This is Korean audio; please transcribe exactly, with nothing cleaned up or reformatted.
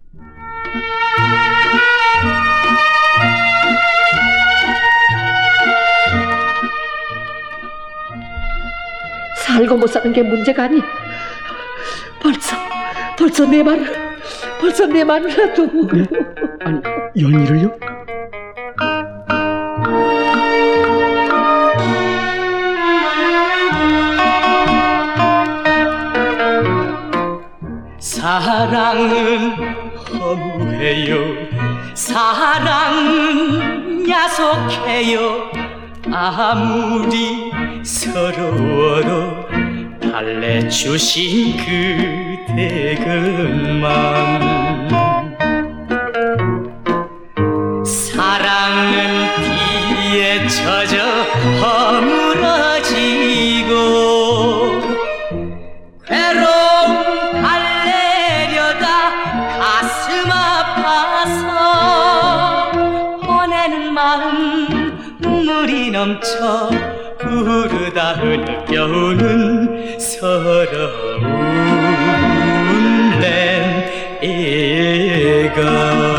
살고 못 사는 게 문제가 아니. 벌써 벌써 내 말을 벌써 내 말이라도. 네? 아니, 연희를요? 사랑은 허무해요. 사랑은 야속해요. 아무리 서러워도 달래주신 그대것만. 사랑은 비에 젖어 허물어지고 괴로움 달래려다 가슴 아파서 보내는 마음 눈물이 넘쳐 흐르다 흘겨오는 서러운 내 애가.